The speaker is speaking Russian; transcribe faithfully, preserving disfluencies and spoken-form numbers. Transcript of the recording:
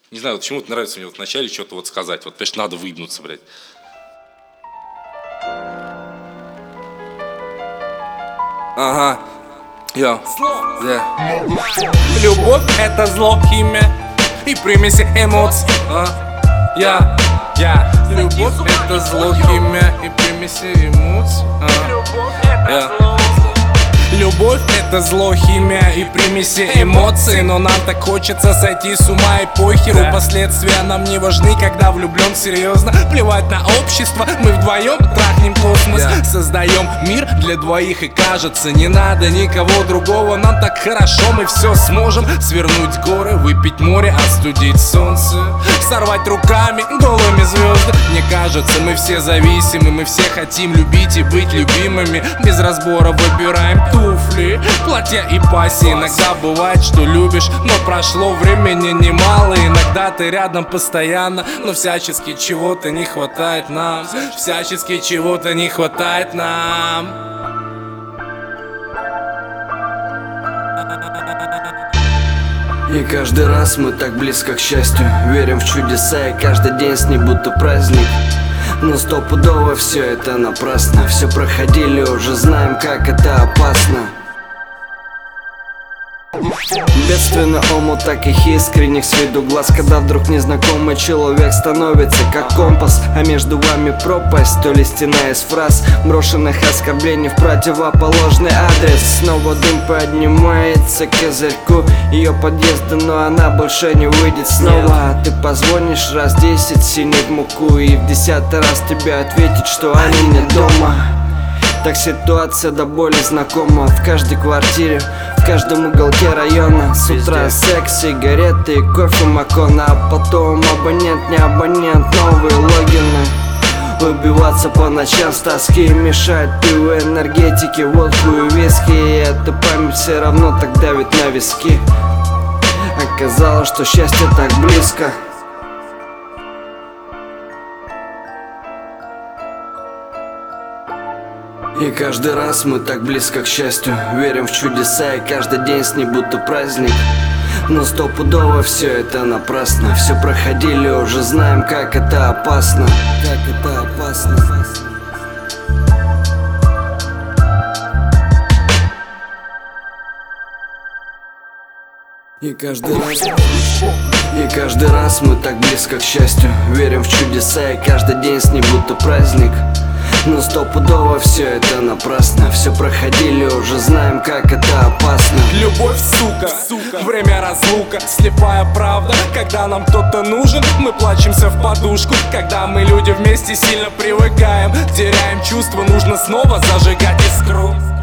Не знаю, вот почему-то нравится мне вот вначале что-то вот сказать. Вот, конечно, надо выебнуться, блядь. Ага. Йо. Yeah. Любовь — это зло, химия и примеси эмоций. А? Я, я. Любовь — это зло, химия и примеси эмоций. А? Я. Любовь — это зло, химия и примеси эмоций. Но нам так хочется сойти с ума и похеру. Последствия нам не важны, когда влюблен серьезно. Плевать на общество, мы вдвоем трахнем космос. Создаем мир для двоих, и кажется, не надо никого другого. Нам так хорошо, мы все сможем. Свернуть горы, выпить море, остудить солнце, сорвать руками голыми звезды. Мне кажется, мы все зависимы, мы все хотим любить и быть любимыми. Без разбора выбираем туфли, платья и паси. Иногда бывает, что любишь, но прошло времени немало. Иногда ты рядом постоянно, но всячески чего-то не хватает нам. Всячески чего-то не хватает нам. И каждый раз мы так близко к счастью, верим в чудеса, и каждый день с ней будто праздник. Но стопудово все это напрасно. Все проходили, уже знаем, как это опасно. Бедственно омут таких искренних с виду глаз, когда вдруг незнакомый человек становится как компас, а между вами пропасть, то ли стена из фраз, брошенных оскорблений в противоположный адрес. Снова дым поднимается к козырьку ее подъезда, но она больше не выйдет снова. Ты позвонишь раз десять, синий в муку, и в десятый раз тебе ответит, что они не дома. Так ситуация до боли знакома в каждой квартире, в каждом уголке района. С утра секс, сигареты и кофе Макона, а потом абонент, не абонент, новые логины. Убиваться по ночам с тоски мешает пиво, энергетики, водку и виски. И эта память все равно так давит на виски. Оказалось, что счастье так близко. И каждый раз мы так близко к счастью, верим в чудеса, и каждый день с ней будто праздник. Но стопудово все это напрасно. Все проходили, уже знаем, как это опасно. Как это опасно. И каждый раз И каждый раз мы так близко к счастью, верим в чудеса, и каждый день с ней будто праздник. Но стопудово все это напрасно. Все проходили, уже знаем, как это опасно. Любовь, сука, сука, время разлука, слепая правда. Когда нам кто-то нужен, мы плачемся в подушку. Когда мы люди вместе сильно привыкаем, теряем чувства, нужно снова зажигать искру.